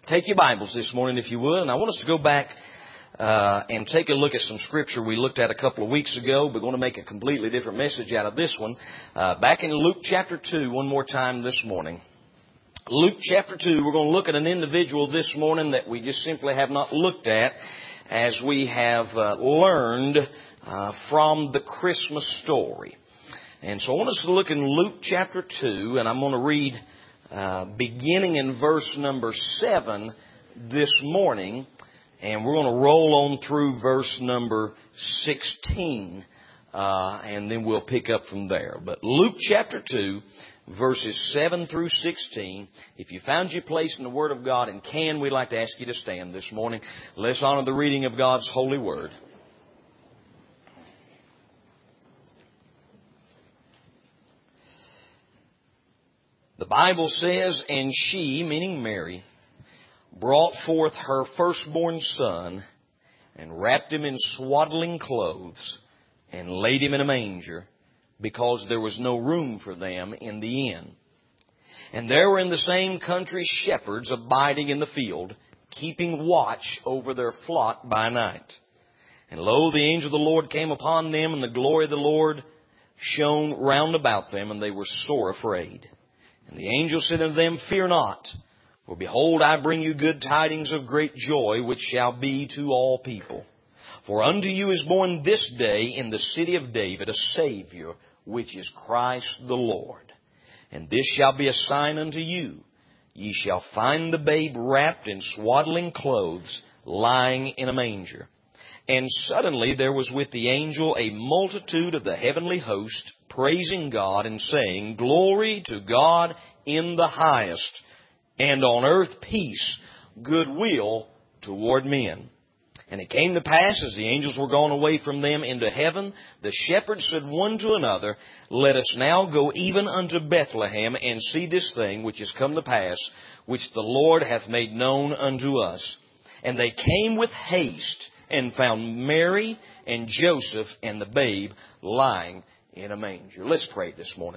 Take your Bibles this morning, if you would, and I want us to go back and take a look at some Scripture we looked at a couple of weeks ago. We're going to make a completely different message out of this one. Back in Luke chapter 2 one more time this morning. Luke chapter 2, we're going to look at an individual this morning that we just simply have not looked at as we have learned from the Christmas story. And so I want us to look in Luke chapter 2, and I'm going to read beginning in verse number 7 this morning, and we're going to roll on through verse number 16, and then we'll pick up from there. But Luke chapter 2, verses 7 through 16. If you found your place in the Word of God and can, we'd like to ask you to stand this morning. Let's honor the reading of God's holy Word. The Bible says, "And she," meaning Mary, "brought forth her firstborn son, and wrapped him in swaddling clothes, and laid him in a manger, because there was no room for them in the inn. And there were in the same country shepherds abiding in the field, keeping watch over their flock by night. And lo, the angel of the Lord came upon them, and the glory of the Lord shone round about them, and they were sore afraid. And the angel said unto them, Fear not, for behold, I bring you good tidings of great joy, which shall be to all people. For unto you is born this day in the city of David a Savior, which is Christ the Lord. And this shall be a sign unto you. Ye shall find the babe wrapped in swaddling clothes, lying in a manger. And suddenly there was with the angel a multitude of the heavenly host, praising God and saying, Glory to God in the highest, and on earth peace, goodwill toward men. And it came to pass, as the angels were gone away from them into heaven, the shepherds said one to another, Let us now go even unto Bethlehem, and see this thing which is come to pass, which the Lord hath made known unto us. And they came with haste, and found Mary and Joseph and the babe lying in a manger." Let's pray this morning.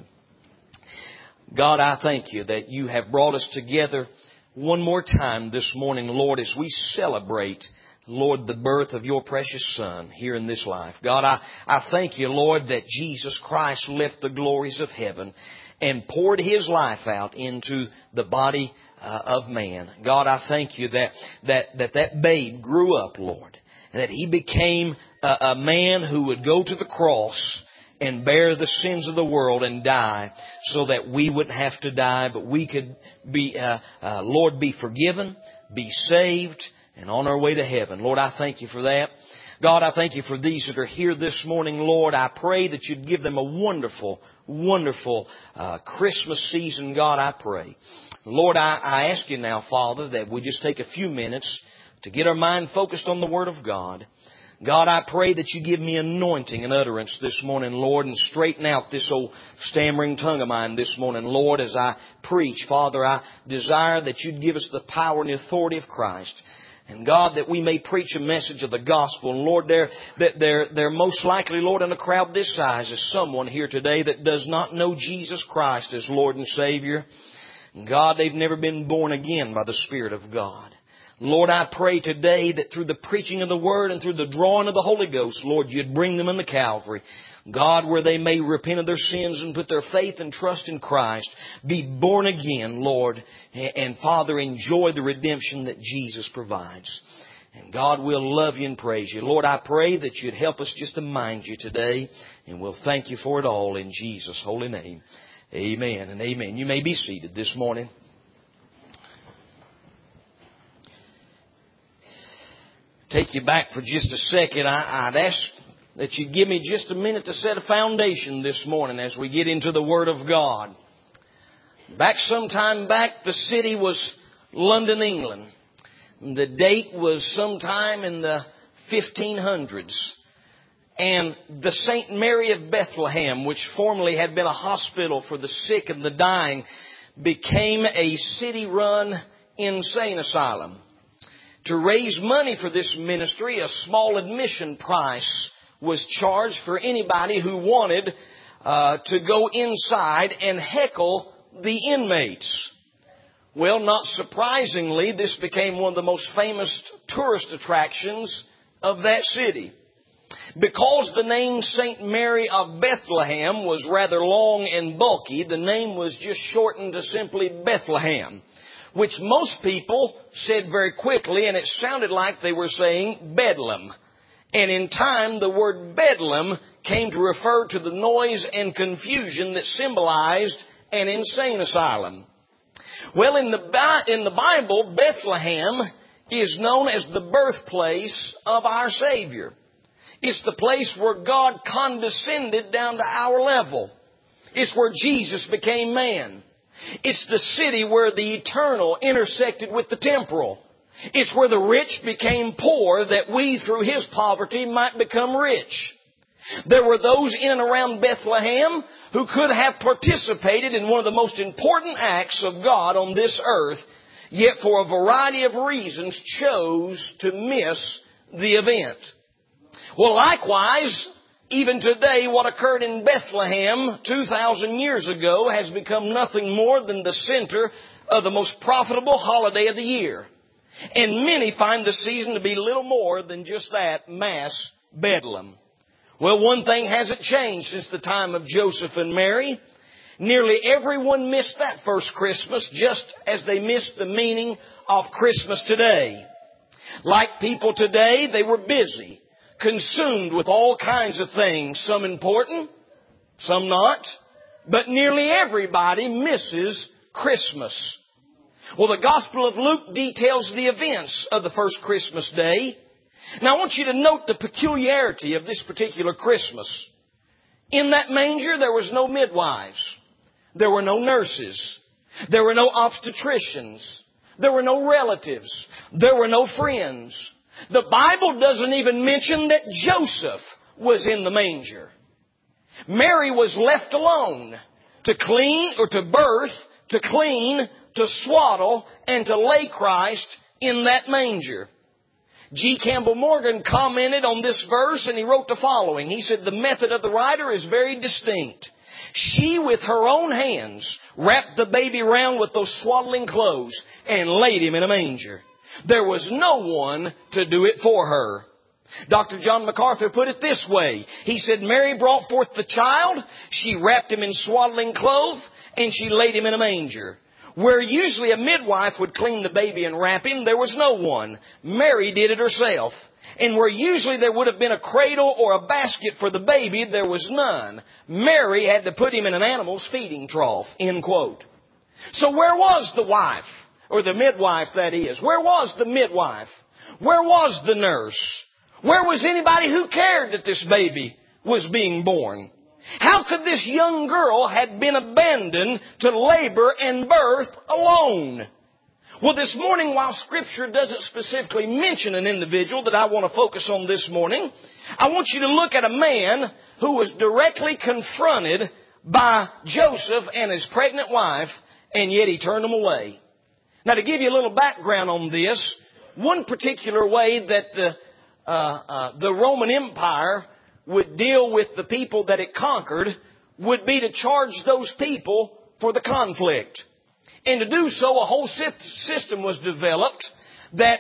God, I thank you that you have brought us together one more time this morning, Lord, as we celebrate, Lord, the birth of your precious Son here in this life. God, I thank you, Lord, that Jesus Christ left the glories of heaven and poured His life out into the body of man. God, I thank you that babe grew up, Lord, and that He became a man who would go to the cross and bear the sins of the world and die so that we wouldn't have to die, but we could be, Lord, be forgiven, be saved, and on our way to heaven. Lord, I thank you for that. God, I thank you for these that are here this morning, Lord. I pray that you'd give them a wonderful, wonderful Christmas season, God, I pray. Lord, I ask you now, Father, that we just take a few minutes to get our mind focused on the Word of God. God, I pray that you give me anointing and utterance this morning, Lord, and straighten out this old stammering tongue of mine this morning, Lord, as I preach. Father, I desire that you'd give us the power and the authority of Christ. And God, that we may preach a message of the gospel. And Lord, there most likely, Lord, in a crowd this size is someone here today that does not know Jesus Christ as Lord and Savior. And God, they've never been born again by the Spirit of God. Lord, I pray today that through the preaching of the Word and through the drawing of the Holy Ghost, Lord, you'd bring them into Calvary. God, where they may repent of their sins and put their faith and trust in Christ, be born again, Lord, and Father, enjoy the redemption that Jesus provides. And God, we'll love you and praise you. Lord, I pray that you'd help us just to mind you today, and we'll thank you for it all in Jesus' holy name. Amen and amen. You may be seated this morning. Take you back for just a second. I'd ask that you give me just a minute to set a foundation this morning as we get into the Word of God. Some time back, the city was London, England. The date was sometime in the 1500s. And the St. Mary of Bethlehem, which formerly had been a hospital for the sick and the dying, became a city-run insane asylum. To raise money for this ministry, a small admission price was charged for anybody who wanted to go inside and heckle the inmates. Well, not surprisingly, this became one of the most famous tourist attractions of that city. Because the name St. Mary of Bethlehem was rather long and bulky, the name was just shortened to simply Bethlehem, which most people said very quickly, and it sounded like they were saying Bedlam. And in time, the word Bedlam came to refer to the noise and confusion that symbolized an insane asylum. Well, in the Bible, Bethlehem is known as the birthplace of our Savior. It's the place where God condescended down to our level. It's where Jesus became man. It's the city where the eternal intersected with the temporal. It's where the rich became poor that we, through His poverty, might become rich. There were those in and around Bethlehem who could have participated in one of the most important acts of God on this earth, yet for a variety of reasons chose to miss the event. Well, likewise, even today, what occurred in Bethlehem 2,000 years ago has become nothing more than the center of the most profitable holiday of the year. And many find the season to be little more than just that, mass bedlam. Well, one thing hasn't changed since the time of Joseph and Mary. Nearly everyone missed that first Christmas just as they missed the meaning of Christmas today. Like people today, they were busy, consumed with all kinds of things, some important, some not, but nearly everybody misses Christmas. Well, the Gospel of Luke details the events of the first Christmas day. Now, I want you to note the peculiarity of this particular Christmas. In that manger, there was no midwives. There were no nurses. There were no obstetricians. There were no relatives. There were no friends. The Bible doesn't even mention that Joseph was in the manger. Mary was left alone to clean or to birth, to clean, to swaddle, and to lay Christ in that manger. G. Campbell Morgan commented on this verse and he wrote the following. He said, the method of the writer is very distinct. She with her own hands wrapped the baby round with those swaddling clothes and laid him in a manger. There was no one to do it for her. Dr. John MacArthur put it this way. He said, Mary brought forth the child, she wrapped him in swaddling clothes, and she laid him in a manger. Where usually a midwife would clean the baby and wrap him, there was no one. Mary did it herself. And where usually there would have been a cradle or a basket for the baby, there was none. Mary had to put him in an animal's feeding trough, end quote. So where was the wife? Or the midwife, that is. Where was the midwife? Where was the nurse? Where was anybody who cared that this baby was being born? How could this young girl have been abandoned to labor and birth alone? Well, this morning, while Scripture doesn't specifically mention an individual that I want to focus on this morning, I want you to look at a man who was directly confronted by Joseph and his pregnant wife, and yet he turned them away. Now, to give you a little background on this, one particular way that the Roman Empire would deal with the people that it conquered would be to charge those people for the conflict. And to do so, a whole system was developed that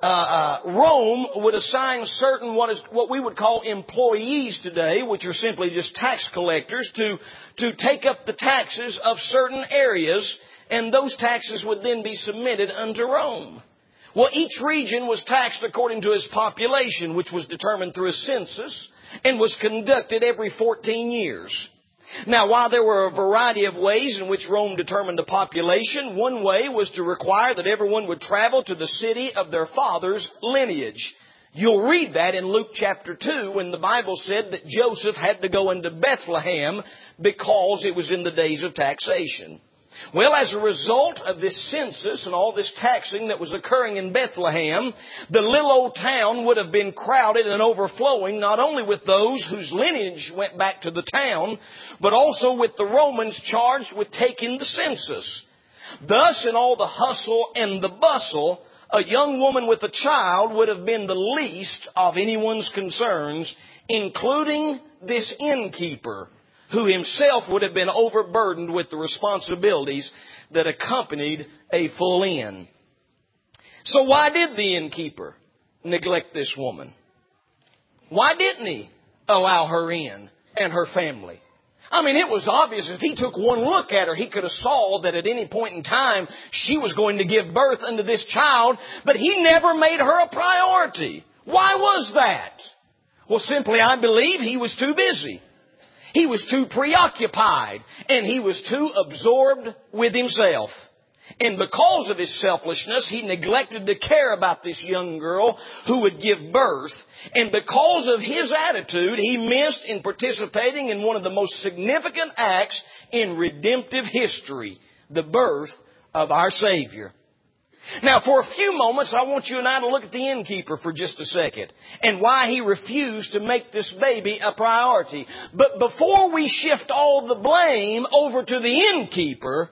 Rome would assign certain what we would call employees today, which are simply just tax collectors, to take up the taxes of certain areas, and those taxes would then be submitted unto Rome. Well, each region was taxed according to its population, which was determined through a census and was conducted every 14 years. Now, while there were a variety of ways in which Rome determined the population, one way was to require that everyone would travel to the city of their father's lineage. You'll read that in Luke chapter 2 when the Bible said that Joseph had to go into Bethlehem because it was in the days of taxation. Well, as a result of this census and all this taxing that was occurring in Bethlehem, the little old town would have been crowded and overflowing, not only with those whose lineage went back to the town, but also with the Romans charged with taking the census. Thus, in all the hustle and the bustle, a young woman with a child would have been the least of anyone's concerns, including this innkeeper, who himself would have been overburdened with the responsibilities that accompanied a full inn. So why did the innkeeper neglect this woman? Why didn't he allow her in and her family? I mean, it was obvious if he took one look at her, he could have saw that at any point in time she was going to give birth unto this child, but he never made her a priority. Why was that? Well, simply, I believe he was too busy. He was too preoccupied, and he was too absorbed with himself. And because of his selfishness, he neglected to care about this young girl who would give birth. And because of his attitude, he missed in participating in one of the most significant acts in redemptive history, the birth of our Savior. Now, for a few moments, I want you and I to look at the innkeeper for just a second and why he refused to make this baby a priority. But before we shift all the blame over to the innkeeper,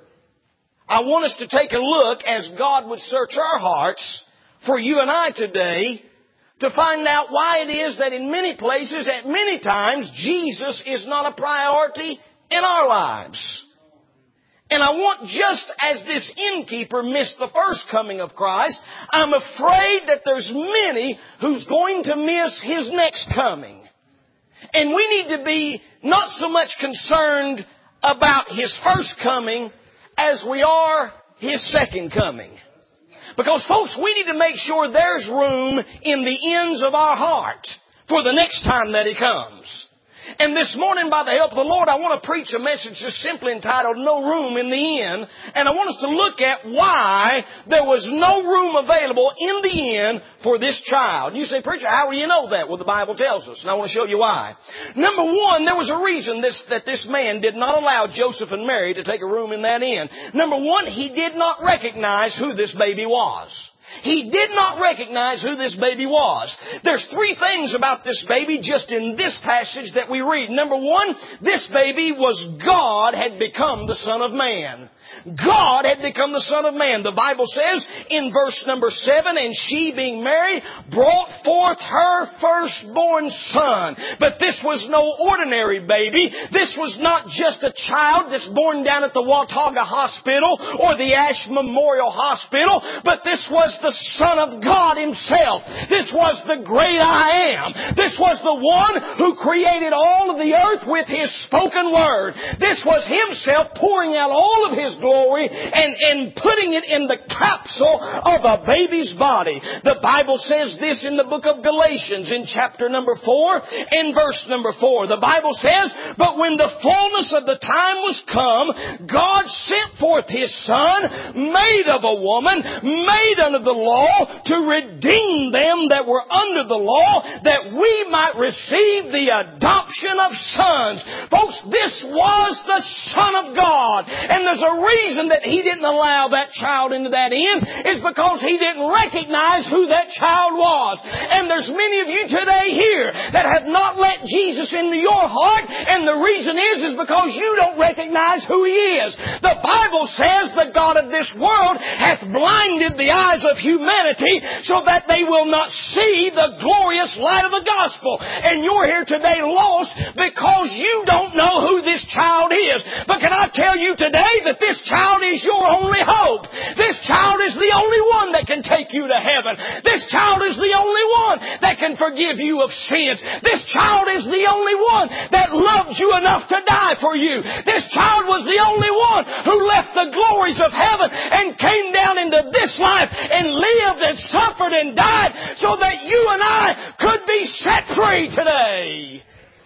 I want us to take a look as God would search our hearts for you and I today to find out why it is that in many places, at many times, Jesus is not a priority in our lives. And I want, just as this innkeeper missed the first coming of Christ, I'm afraid that there's many who's going to miss His next coming. And we need to be not so much concerned about His first coming as we are His second coming. Because, folks, we need to make sure there's room in the ends of our heart for the next time that He comes. And this morning, by the help of the Lord, I want to preach a message just simply entitled, No Room in the Inn. And I want us to look at why there was no room available in the inn for this child. You say, preacher, how do you know that? Well, the Bible tells us, and I want to show you why. Number one, there was a reason that this man did not allow Joseph and Mary to take a room in that inn. Number one, he did not recognize who this baby was. He did not recognize who this baby was. There's three things about this baby just in this passage that we read. Number one, this baby was God had become the Son of Man. God had become the Son of Man. The Bible says in verse number 7, and she, being Mary, brought forth her firstborn son. But this was no ordinary baby. This was not just a child that's born down at the Watauga Hospital or the Ash Memorial Hospital, but this was the Son of God Himself. This was the great I Am. This was the one who created all of the earth with His spoken word. This was Himself pouring out all of His glory and putting it in the capsule of a baby's body. The Bible says this in the book of Galatians in chapter number 4 and verse number 4. The Bible says, but when the fullness of the time was come, God sent forth His Son, made of a woman, made under the law, to redeem them that were under the law, that we might receive the adoption of sons. Folks, this was the Son of God. And there's a reason that He didn't allow that child into that inn is because He didn't recognize who that child was. And there's many of you today here that have not let Jesus into your heart, and the reason is because you don't recognize who He is. The Bible says the God of this world hath blinded the eyes of humanity so that they will not see the glorious light of the gospel. And you're here today lost because you don't know who this child is. But can I tell you today that this child is your only hope. This child is the only one that can take you to heaven. This child is the only one that can forgive you of sins. This child is the only one that loved you enough to die for you. This child was the only one who left the glories of heaven and came down into this life and lived and suffered and died so that you and I could be set free today.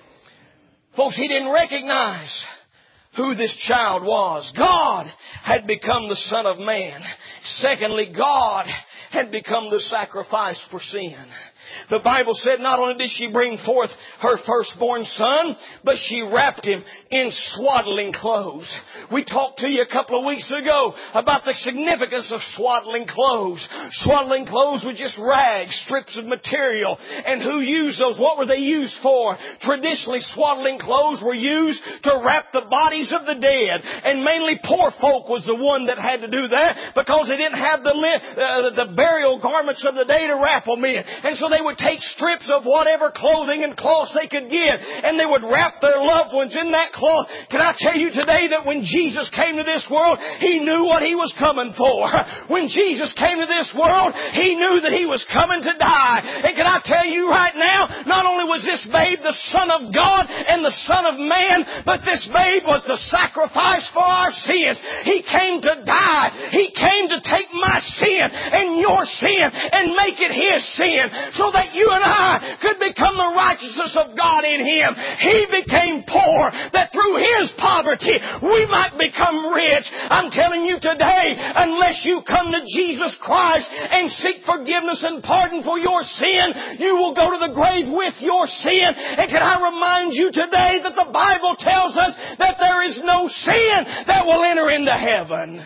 Folks, He didn't recognize who this child was. God had become the Son of Man. Secondly, God had become the sacrifice for sin. The Bible said not only did she bring forth her firstborn son, but she wrapped him in swaddling clothes. We talked to you a couple of weeks ago about the significance of swaddling clothes. Swaddling clothes were just rags, strips of material. And who used those? What were they used for? Traditionally, swaddling clothes were used to wrap the bodies of the dead. And mainly poor folk was the one that had to do that because they didn't have the burial garments of the day to wrap them in. And so they they would take strips of whatever clothing and cloths they could get, and they would wrap their loved ones in that cloth. Can I tell you today that when Jesus came to this world, He knew what He was coming for. When Jesus came to this world, He knew that He was coming to die. And can I tell you right now, not only was this babe the Son of God and the Son of Man, but this babe was the sacrifice for our sins. He came to die. He came to take my sin and your sin and make it His sin so that you and I could become the righteousness of God in Him. He became poor that through His poverty we might become rich. I'm telling you today, unless you come to Jesus Christ and seek forgiveness and pardon for your sin, you will go to the grave with your sin. And can I remind you today that the Bible tells us that there is no sin that will enter into heaven.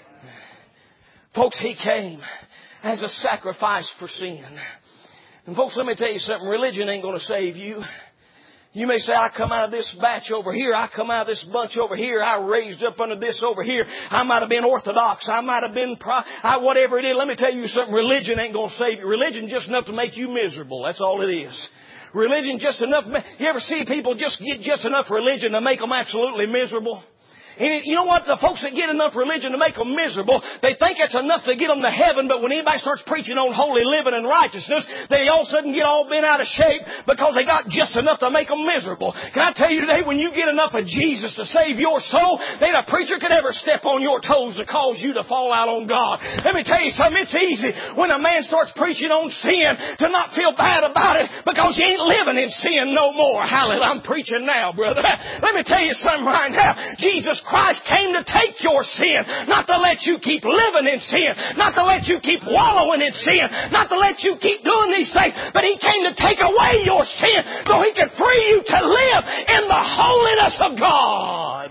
Folks, He came as a sacrifice for sin. And folks, let me tell you something. Religion ain't going to save you. You may say, I come out of this batch over here. I come out of this bunch over here. I raised up under this over here. I might have been Orthodox. I might have been whatever it is. Let me tell you something. Religion ain't going to save you. Religion just enough to make you miserable. That's all it is. Religion just enough. You ever see people just get just enough religion to make them absolutely miserable? And you know what? The folks that get enough religion to make them miserable, they think it's enough to get them to heaven, but when anybody starts preaching on holy living and righteousness, they all of a sudden get all bent out of shape because they got just enough to make them miserable. Can I tell you today, when you get enough of Jesus to save your soul, then a preacher could ever step on your toes to cause you to fall out on God. Let me tell you something, it's easy when a man starts preaching on sin to not feel bad about it because you ain't living in sin no more. Hallelujah, I'm preaching now, brother. Let me tell you something right now. Jesus Christ came to take your sin, not to let you keep living in sin, not to let you keep wallowing in sin, not to let you keep doing these things, but He came to take away your sin so He could free you to live in the holiness of God.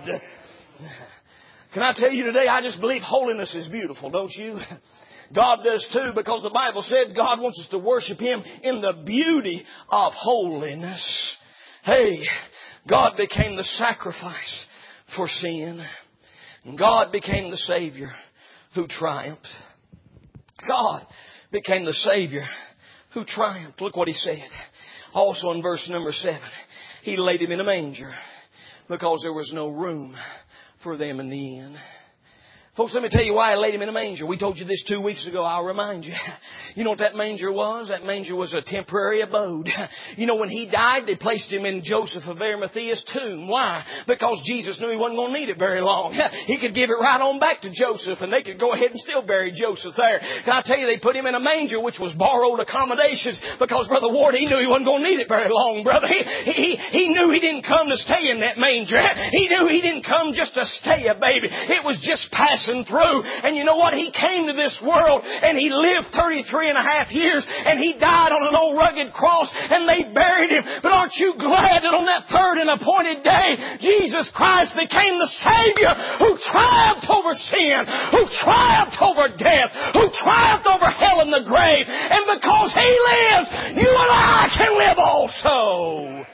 Can I tell you today, I just believe holiness is beautiful, don't you? God does too, because the Bible said God wants us to worship Him in the beauty of holiness. Hey, God became the sacrifice for sin. And God became the Savior who triumphed. God became the Savior who triumphed. Look what He said. Also in verse number 7. He laid Him in a manger because there was no room for them in the inn. Folks, let me tell you why I laid Him in a manger. We told you this 2 weeks ago. I'll remind you. You know what that manger was? That manger was a temporary abode. You know, when He died, they placed Him in Joseph of Arimathea's tomb. Why? Because Jesus knew He wasn't going to need it very long. He could give it right on back to Joseph, and they could go ahead and still bury Joseph there. Can I tell you, they put Him in a manger, which was borrowed accommodations, because Brother Ward, he knew He wasn't going to need it very long, brother. He knew He didn't come to stay in that manger. He knew He didn't come just to stay a baby. It was just passing through. And you know what? He came to this world and He lived 33 and a half years and He died on an old rugged cross and they buried Him. But aren't you glad that on that third and appointed day, Jesus Christ became the Savior who triumphed over sin, who triumphed over death, who triumphed over hell and the grave. And because He lives, you and I can live also.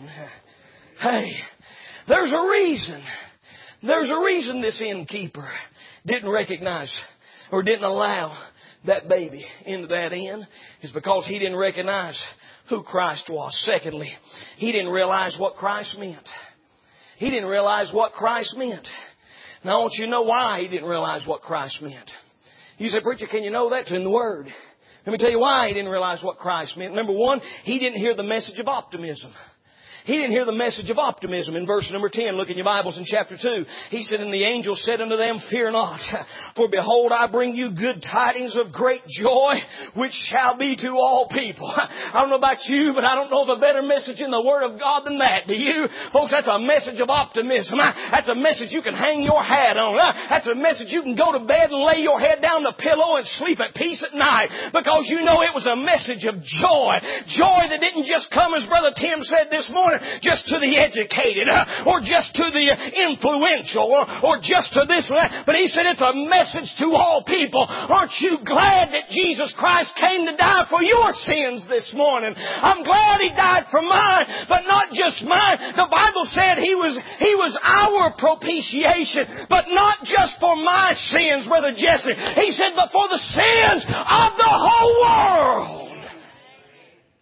Hey, there's a reason. There's a reason this innkeeper didn't recognize or didn't allow that baby into that inn. Is because he didn't recognize who Christ was. Secondly, he didn't realize what Christ meant. He didn't realize what Christ meant. Now I want you to know why he didn't realize what Christ meant. You say, preacher, can you know that? It's in the Word. Let me tell you why he didn't realize what Christ meant. Number one, he didn't hear the message of optimism. He didn't hear the message of optimism in verse number 10. Look in your Bibles in chapter 2. He said, and the angel said unto them, fear not, for behold, I bring you good tidings of great joy, which shall be to all people. I don't know about you, but I don't know of a better message in the Word of God than that. Do you? Folks, that's a message of optimism. That's a message you can hang your hat on. That's a message you can go to bed and lay your head down the pillow and sleep at peace at night. Because you know it was a message of joy. Joy that didn't just come, as Brother Tim said this morning, just to the educated, or just to the influential, or just to this or that. But he said it's a message to all people. Aren't you glad that Jesus Christ came to die for your sins this morning? I'm glad He died for mine, but not just mine. The Bible said He was our propitiation, but not just for my sins, Brother Jesse. He said, but for the sins of the whole world.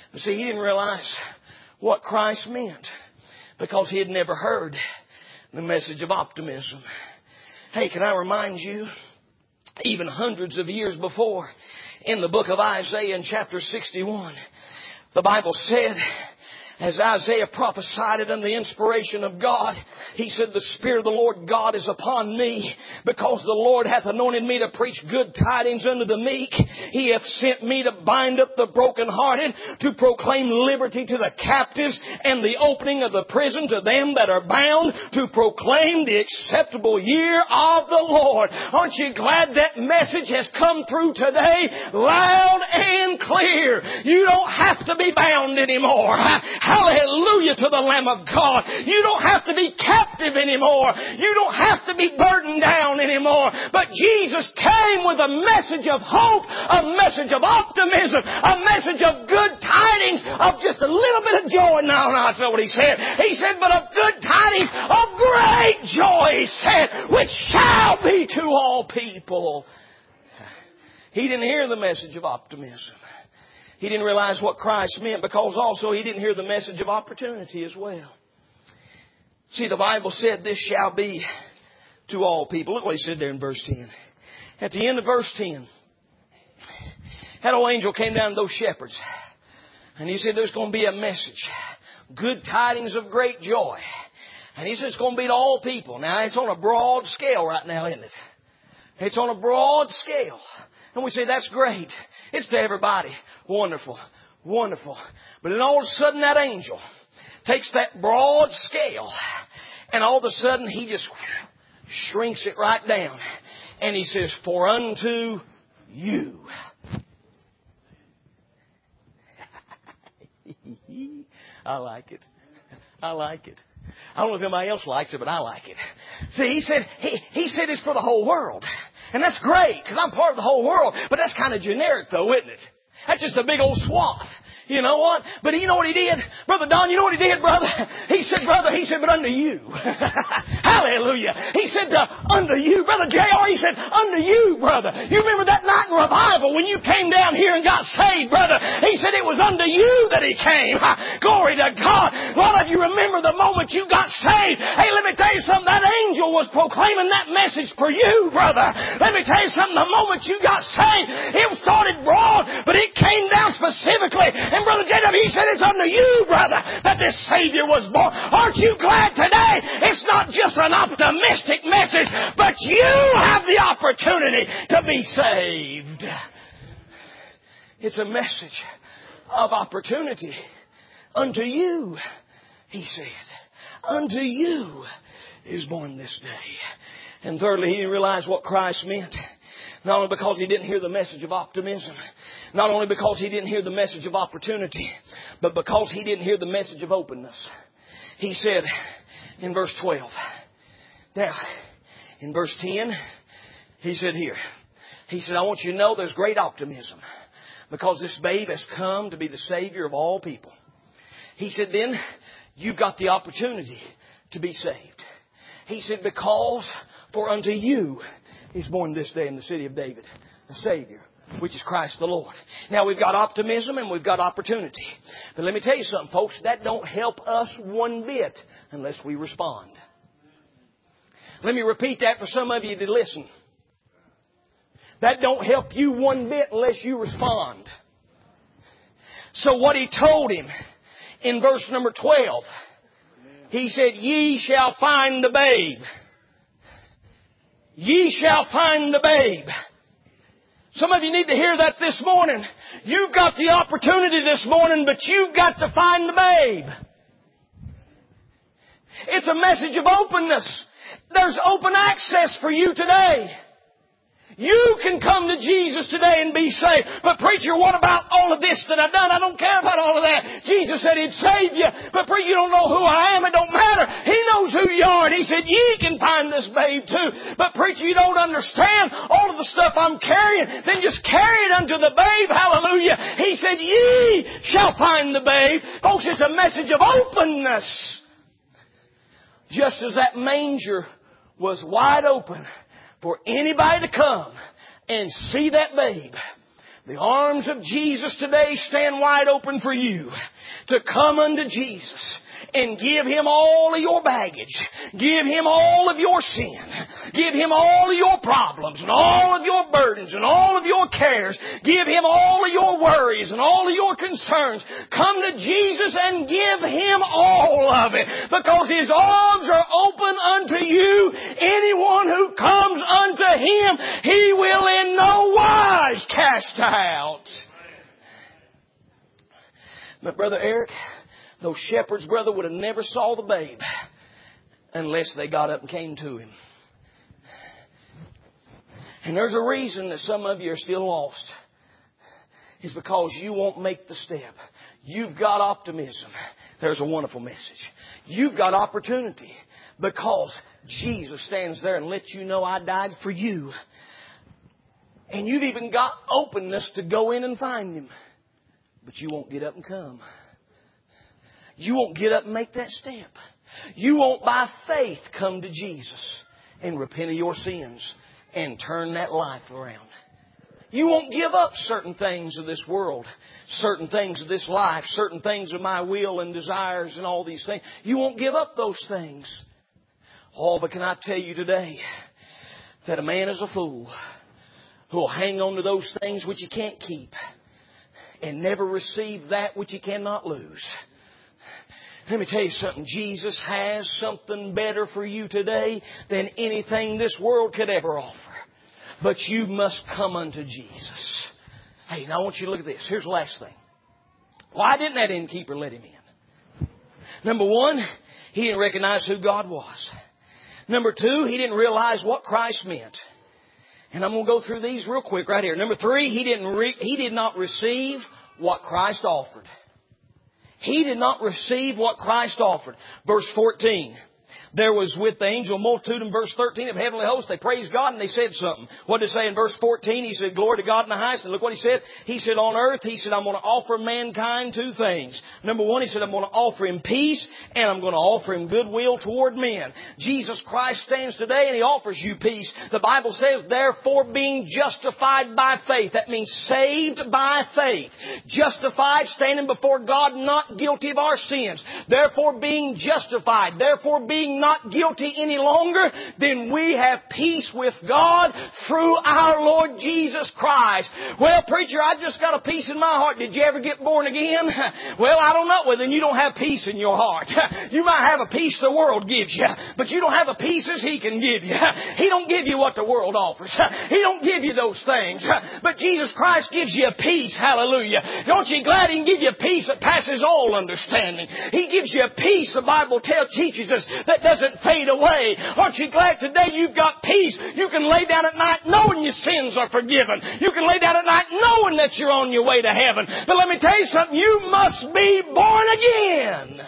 But see, he didn't realize what Christ meant because he had never heard the message of optimism. Hey, can I remind you, even hundreds of years before, in the book of Isaiah in chapter 61, the Bible said, as Isaiah prophesied it under the inspiration of God, he said, the Spirit of the Lord God is upon me, because the Lord hath anointed me to preach good tidings unto the meek. He hath sent me to bind up the brokenhearted, to proclaim liberty to the captives, and the opening of the prison to them that are bound, to proclaim the acceptable year of the Lord. Aren't you glad that message has come through today, loud and clear? You don't have to be bound anymore. Hallelujah to the Lamb of God. You don't have to be captive anymore. You don't have to be burdened down anymore. But Jesus came with a message of hope, a message of optimism, a message of good tidings, of just a little bit of joy. No, that's not what He said. He said, but of good tidings, of great joy, He said, which shall be to all people. He didn't hear the message of optimism. He didn't realize what Christ meant, because also he didn't hear the message of opportunity as well. See, the Bible said this shall be to all people. Look what he said there in verse 10. At the end of verse 10, that old angel came down to those shepherds, and he said there's going to be a message. Good tidings of great joy. And he said it's going to be to all people. Now, it's on a broad scale right now, isn't it? It's on a broad scale. And we say, that's great. It's to everybody. Wonderful. Wonderful. But then all of a sudden that angel takes that broad scale, and all of a sudden he just shrinks it right down. And he says, for unto you. I like it. I like it. I don't know if anybody else likes it, but I like it. See, he said it's for the whole world. And that's great, because I'm part of the whole world. But that's kind of generic, though, isn't it? That's just a big old swath. You know what? But you know what he did? Brother Don, you know what he did, brother? He said, but unto you. Hallelujah. He said, unto you. Brother J.R., he said, unto you, brother. You remember that night in revival when you came down here and got saved, brother? He said it was unto you that he came. Glory to God. A lot of you remember the moment you got saved. Hey, let me tell you something. That angel was proclaiming that message for you, brother. Let me tell you something. The moment you got saved, it started broad, but it came down specifically. And Brother Jacob, he said it's unto you, brother, that this Savior was born. Aren't you glad today? It's not just an optimistic message, but you have the opportunity to be saved. It's a message of opportunity. Unto you, he said. Unto you is born this day. And thirdly, he didn't realize what Christ meant. Not only because he didn't hear the message of optimism, not only because he didn't hear the message of opportunity, but because he didn't hear the message of openness. He said in verse 12, now, in verse 10, he said here, he said, I want you to know there's great optimism because this babe has come to be the Savior of all people. He said, then you've got the opportunity to be saved. He said, because for unto you is born this day in the city of David a Savior, which is Christ the Lord. Now we've got optimism and we've got opportunity. But let me tell you something, folks, that don't help us one bit unless we respond. Let me repeat that for some of you that listen. That don't help you one bit unless you respond. So what he told him in verse number 12, he said, ye shall find the babe. Ye shall find the babe. Some of you need to hear that this morning. You've got the opportunity this morning, but you've got to find the babe. It's a message of openness. There's open access for you today. You can come to Jesus today and be saved. But preacher, what about all of this that I've done? I don't care about all of that. Jesus said He'd save you. But preacher, you don't know who I am. It don't matter. He knows who you are. And He said, ye can find this babe too. But preacher, you don't understand all of the stuff I'm carrying. Then just carry it unto the babe. Hallelujah. He said, ye shall find the babe. Folks, it's a message of openness. Just as that manger was wide open for anybody to come and see that babe, The arms of Jesus today stand wide open for you to come unto Jesus and give Him all of your baggage. Give Him all of your sin. Give Him all of your problems and all of your burdens and all of your cares. Give Him all of your worries and all of your concerns. Come to Jesus and give Him all of it, because His arms are open unto you. Anyone who comes unto Him, He will in no wise cast out. But Brother Eric, those shepherds, brother, would have never saw the babe unless they got up and came to Him. And there's a reason that some of you are still lost. It's because you won't make the step. You've got optimism. There's a wonderful message. You've got opportunity because Jesus stands there and lets you know, I died for you. And you've even got openness to go in and find Him. But you won't get up and come. You won't get up and make that step. You won't by faith come to Jesus and repent of your sins and turn that life around. You won't give up certain things of this world, certain things of this life, certain things of my will and desires and all these things. You won't give up those things. Oh, but can I tell you today that a man is a fool who will hang on to those things which he can't keep and never receive that which he cannot lose. Let me tell you something. Jesus has something better for you today than anything this world could ever offer. But you must come unto Jesus. Hey, now I want you to look at this. Here's the last thing. Why didn't that innkeeper let him in? Number one, he didn't recognize who God was. Number two, he didn't realize what Christ meant. And I'm going to go through these real quick right here. Number three, he did not receive what Christ offered. He did not receive what Christ offered. Verse 14. There was with the angel a multitude in verse 13 of heavenly hosts. They praised God and they said something. What did it say in verse 14? He said, glory to God in the highest. And look what he said. He said, on earth, he said, I'm going to offer mankind two things. Number one, he said, I'm going to offer him peace and I'm going to offer him goodwill toward men. Jesus Christ stands today and He offers you peace. The Bible says, therefore being justified by faith. That means saved by faith. Justified, standing before God, not guilty of our sins. Therefore being justified. Therefore being not guilty any longer, then we have peace with God through our Lord Jesus Christ. Well, preacher, I just got a peace in my heart. Did you ever get born again? Well, I don't know. Well, then you don't have peace in your heart. You might have a peace the world gives you, but you don't have a peace as He can give you. He don't give you what the world offers. He don't give you those things. But Jesus Christ gives you a peace. Hallelujah. Don't you glad He can give you a peace that passes all understanding? He gives you a peace, the Bible teaches us, that doesn't fade away. Aren't you glad today you've got peace? You can lay down at night knowing your sins are forgiven. You can lay down at night knowing that you're on your way to heaven. But let me tell you something. You must be born again.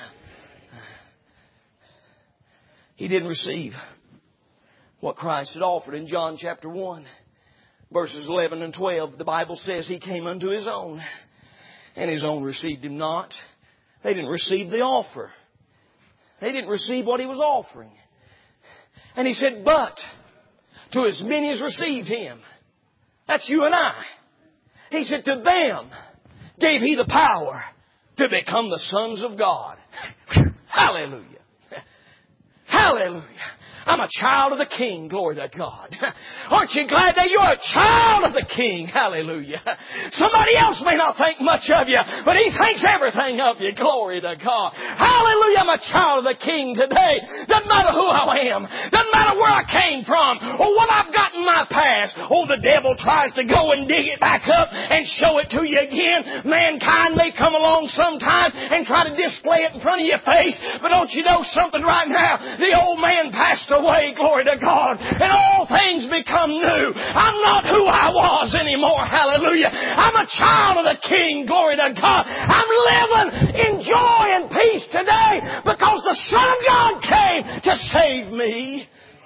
He didn't receive what Christ had offered. In John chapter 1, verses 11 and 12, the Bible says He came unto His own, and His own received Him not. They didn't receive the offer. They didn't receive what He was offering. And He said, but to as many as received Him, that's you and I. He said, to them gave He the power to become the sons of God. Hallelujah. Hallelujah. I'm a child of the King. Glory to God. Aren't you glad that you're a child of the King? Hallelujah. Somebody else may not think much of you, but He thinks everything of you. Glory to God. Hallelujah. I'm a child of the King today. Doesn't matter who I am. Doesn't matter where I came from or what I've got in my past. Oh, the devil tries to go and dig it back up and show it to you again. Mankind may come along sometime and try to display it in front of your face, but don't you know something right now? The old man passed away, glory to God, and all things become new. I'm not who I was anymore, hallelujah. I'm a child of the King, glory to God. I'm living in joy and peace today because the Son of God came to save me.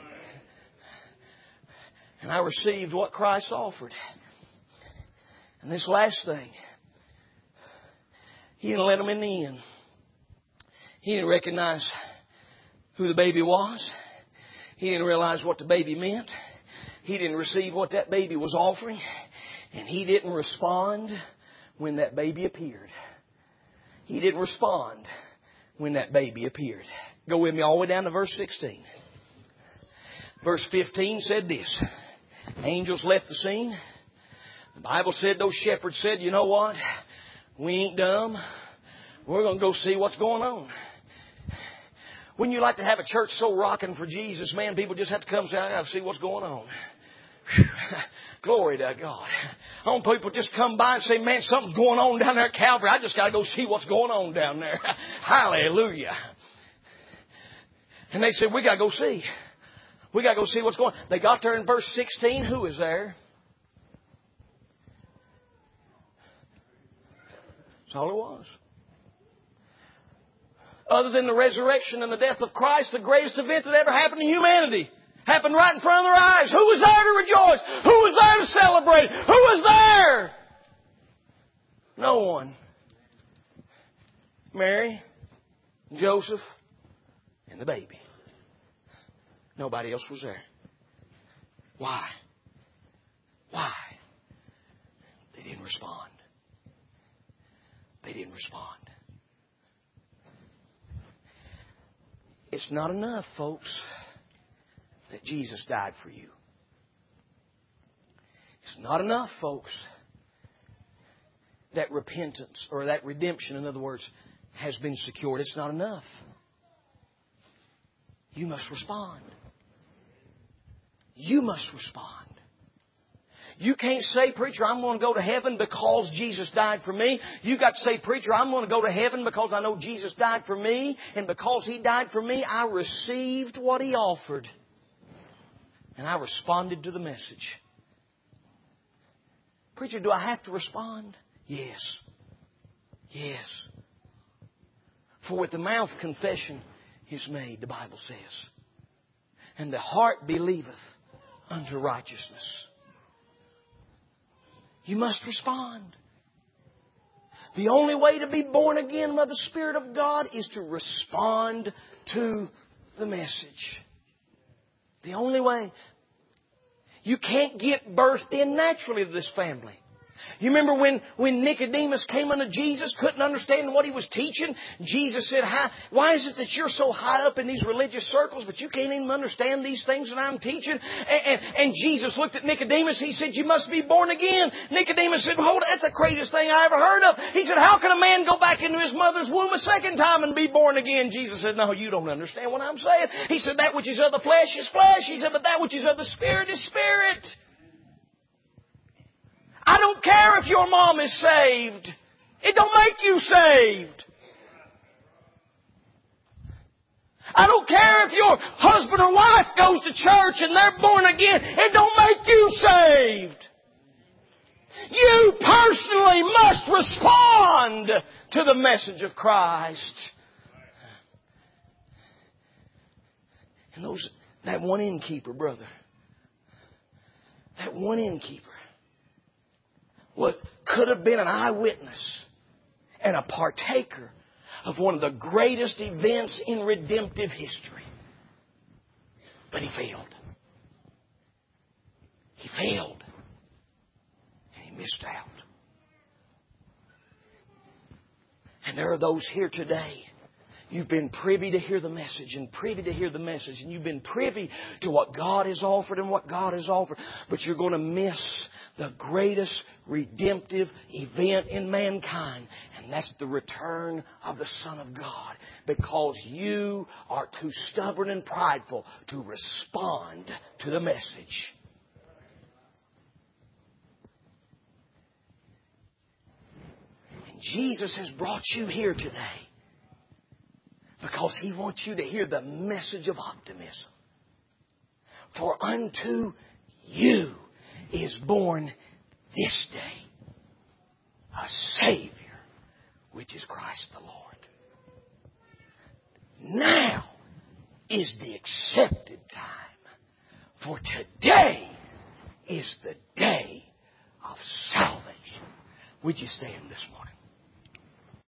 And I received what Christ offered. And this last thing, He didn't let them in the inn. He didn't recognize who the baby was. He didn't realize what the baby meant. He didn't receive what that baby was offering. And He didn't respond when that baby appeared. He didn't respond when that baby appeared. Go with me all the way down to verse 16. Verse 15 said this. Angels left the scene. The Bible said those shepherds said, you know what? We ain't dumb. We're going to go see what's going on. Wouldn't you like to have a church so rocking for Jesus, man, people just have to come and say, I got to see what's going on. Glory to God. I want people just come by and say, man, something's going on down there at Calvary. I just got to go see what's going on down there. Hallelujah. And they said, we got to go see. We got to go see what's going on. They got there in verse 16. Who is there? That's all it was. Other than the resurrection and the death of Christ, the greatest event that ever happened in humanity happened right in front of their eyes. Who was there to rejoice? Who was there to celebrate? Who was there? No one. Mary, Joseph, and the baby. Nobody else was there. Why? Why? They didn't respond. They didn't respond. It's not enough, folks, that Jesus died for you. It's not enough, folks, that repentance or that redemption, in other words, has been secured. It's not enough. You must respond. You must respond. You can't say, preacher, I'm going to go to heaven because Jesus died for me. You got to say, preacher, I'm going to go to heaven because I know Jesus died for me. And because He died for me, I received what He offered. And I responded to the message. Preacher, do I have to respond? Yes. Yes. For with the mouth confession is made, the Bible says. And the heart believeth unto righteousness. You must respond. The only way to be born again by the Spirit of God is to respond to the message. The only way. You can't get birthed in naturally to this family. You remember when Nicodemus came unto Jesus, couldn't understand what He was teaching? Jesus said, why is it that you're so high up in these religious circles, but you can't even understand these things that I'm teaching? And Jesus looked at Nicodemus. He said, you must be born again. Nicodemus said, hold on, that's the craziest thing I ever heard of. He said, how can a man go back into his mother's womb a second time and be born again? Jesus said, no, you don't understand what I'm saying. He said, that which is of the flesh is flesh. He said, but that which is of the Spirit is spirit. I don't care if your mom is saved. It don't make you saved. I don't care if your husband or wife goes to church and they're born again. It don't make you saved. You personally must respond to the message of Christ. And that one innkeeper, brother. That one innkeeper. What could have been an eyewitness and a partaker of one of the greatest events in redemptive history. But he failed. He failed. And he missed out. And there are those here today. You've been privy to hear the message and privy to hear the message. And you've been privy to what God has offered and what God has offered. But you're going to miss the greatest redemptive event in mankind. And that's the return of the Son of God. Because you are too stubborn and prideful to respond to the message. And Jesus has brought you here today. Because He wants you to hear the message of optimism. For unto you is born this day a Savior, which is Christ the Lord. Now is the accepted time. For today is the day of salvation. Would you stand this morning?